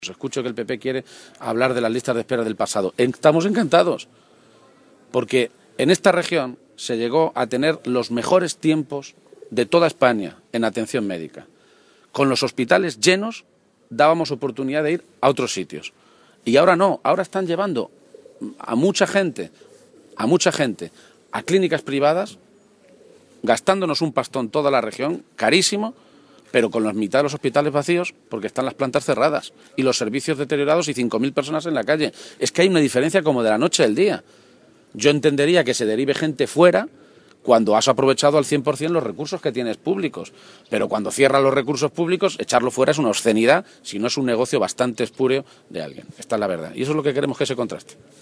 Escucho que el PP quiere hablar de las listas de espera del pasado. Estamos encantados, porque en esta región se llegó a tener los mejores tiempos de toda España en atención médica. Con los hospitales llenos dábamos oportunidad de ir a otros sitios. Y ahora no, ahora están llevando a mucha gente a clínicas privadas, gastándonos un pastón toda la región, carísimo, pero con la mitad de los hospitales vacíos porque están las plantas cerradas y los servicios deteriorados y 5.000 personas en la calle. Es que hay una diferencia como de la noche al día. Yo entendería que se derive gente fuera cuando has aprovechado al 100% los recursos que tienes públicos, pero cuando cierran los recursos públicos, echarlo fuera es una obscenidad, si no es un negocio bastante espúreo de alguien. Esta es la verdad. Y eso es lo que queremos que se contraste.